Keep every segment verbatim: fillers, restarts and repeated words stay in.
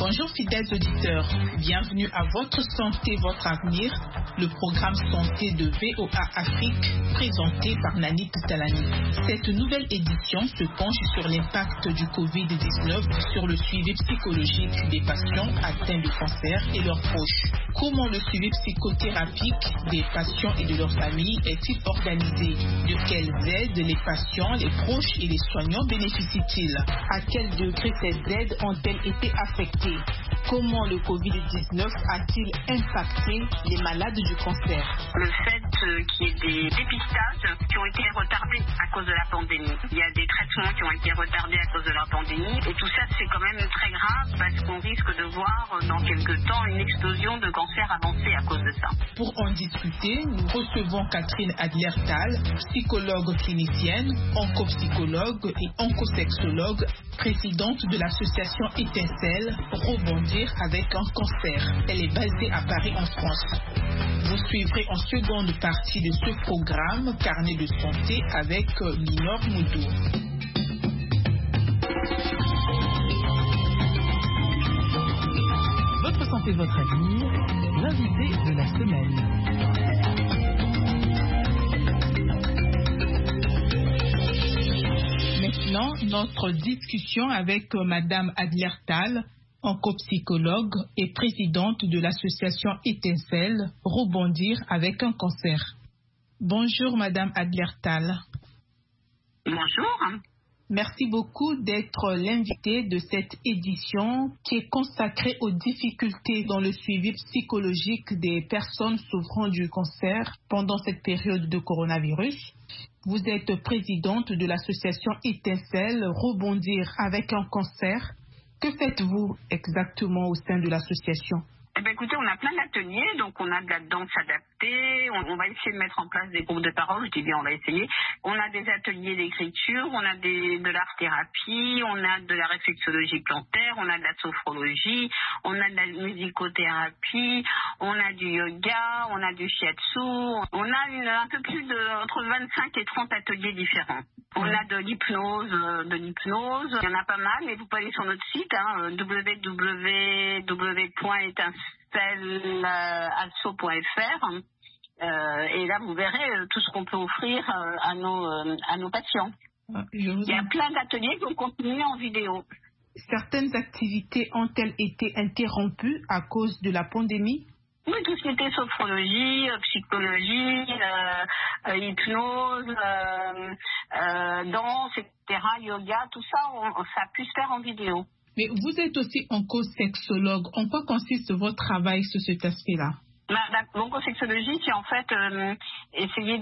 Bonjour fidèles auditeurs, bienvenue à Votre Santé, Votre Avenir, le programme santé de V O A Afrique présenté par Nani Talani. Cette nouvelle édition se penche sur l'impact du covid dix-neuf sur le suivi psychologique des patients atteints de cancer et leurs proches. Comment le suivi psychothérapique des patients et de leurs familles est-il organisé? De quelles aides les patients, les proches et les soignants bénéficient-ils? À quel degré ces aides ont-elles été affectées? Comment le covid dix-neuf a-t-il impacté les malades du cancer? Le fait euh, qu'il y ait des dépistages qui ont été retardés à cause de la pandémie. Il y a des traitements qui ont été retardés à cause de la pandémie. Et tout ça, c'est quand même très grave parce qu'on risque de voir euh, dans quelques temps une explosion de cancer avancé à cause de ça. Pour en discuter, nous recevons Catherine Adler-Tal, psychologue clinicienne, oncopsychologue et oncosexologue, présidente de l'association Étincelle, Rebondir avec un cancer. Elle est basée à Paris en France. Vous suivrez en seconde partie de ce programme Carnet de santé avec Linor Moudou. Votre santé, votre avenir, l'invité de la semaine. Maintenant, notre discussion avec Madame Adler-Tal, oncopsychologue et présidente de l'association Étincelle, Rebondir avec un cancer. Bonjour Madame Adler-Tal. Bonjour. Merci beaucoup d'être l'invitée de cette édition qui est consacrée aux difficultés dans le suivi psychologique des personnes souffrant du cancer pendant cette période de coronavirus. Vous êtes présidente de l'association Étincelle, Rebondir avec un cancer. Que faites-vous exactement au sein de l'association? Eh bien, écoutez, on a plein d'ateliers, donc on a de la danse adaptée, on, on va essayer de mettre en place des groupes de parole, je dis bien on va essayer. On a des ateliers d'écriture, on a des, de l'art-thérapie, on a de la réflexologie plantaire, on a de la sophrologie, on a de la musicothérapie, on a du yoga, on a du shiatsu, on a une, un peu plus de entre vingt-cinq et trente ateliers différents. On a de l'hypnose, de l'hypnose, il y en a pas mal, mais vous pouvez aller sur notre site, hein, w w w point étincelle asso point f r euh, et là vous verrez euh, tout ce qu'on peut offrir euh, à, nos, euh, à nos patients. Ah, je vous il y a plein d'ateliers qui ont continué en vidéo. Certaines activités ont-elles été interrompues à cause de la pandémie? Oui, tout ce qui était sophrologie, euh, psychologie, euh, euh, hypnose, euh, euh, danse, et cetera, yoga, tout ça, on, ça a pu se faire en vidéo. Mais vous êtes aussi oncosexologue. En quoi consiste votre travail sur cet aspect-là? L'oncosexologie, c'est en fait euh, essayer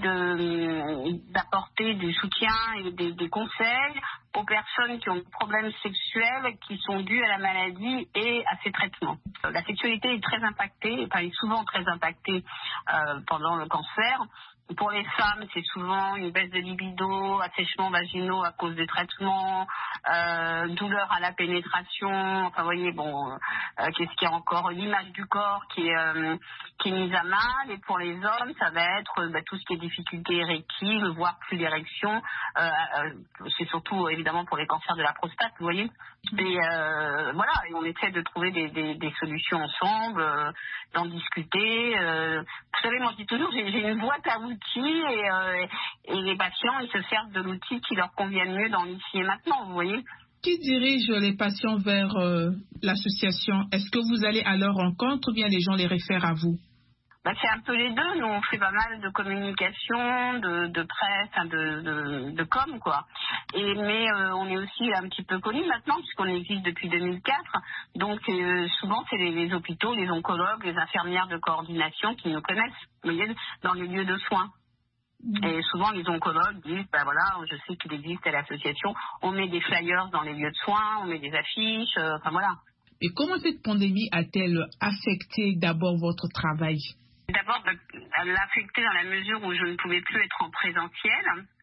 de, d'apporter du soutien et des, des conseils aux personnes qui ont des problèmes sexuels qui sont dus à la maladie et à ses traitements. La sexualité est très impactée, enfin, est souvent très impactée euh, pendant le cancer. Pour les femmes, c'est souvent une baisse de libido, assèchements vaginaux à cause des traitements, euh, douleur à la pénétration, enfin vous voyez, bon, euh, qu'est-ce qu'il y a encore, l'image du corps qui est, euh, qui est mise à mal. Et pour les hommes, ça va être bah, tout ce qui est difficulté érectile, voire plus d'érection. Euh, euh, c'est surtout évidemment pour les cancers de la prostate, vous voyez. Et euh, voilà, et on essaie de trouver des, des, des solutions ensemble, euh, d'en discuter. Euh, vous savez, moi je dis toujours, j'ai, j'ai une boîte à outils et, euh, et les patients, ils se servent de l'outil qui leur convient mieux dans l'ici et maintenant, vous voyez. Qui dirige les patients vers euh, l'association? Est-ce que vous allez à leur rencontre ou bien les gens les réfèrent à vous? Bah, c'est un peu les deux. Nous, on fait pas mal de communication, de, de presse, hein, de, de, de com, quoi. Et, mais euh, on est aussi un petit peu connus maintenant, puisqu'on existe depuis deux mille quatre. Donc, euh, souvent, c'est les, les hôpitaux, les oncologues, les infirmières de coordination qui nous connaissent, vous voyez, dans les lieux de soins. Mmh. Et souvent, les oncologues disent, ben voilà, je sais qu'il existe à l'association, on met des flyers dans les lieux de soins, on met des affiches, euh, enfin voilà. Et comment cette pandémie a-t-elle affecté d'abord votre travail? D'abord, elle l'a affecté dans la mesure où je ne pouvais plus être en présentiel.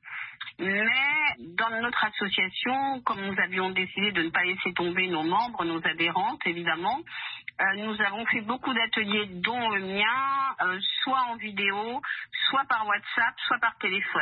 Mais dans notre association, comme nous avions décidé de ne pas laisser tomber nos membres, nos adhérentes, évidemment, euh, nous avons fait beaucoup d'ateliers, dont le mien, euh, soit en vidéo, soit par WhatsApp, soit par téléphone.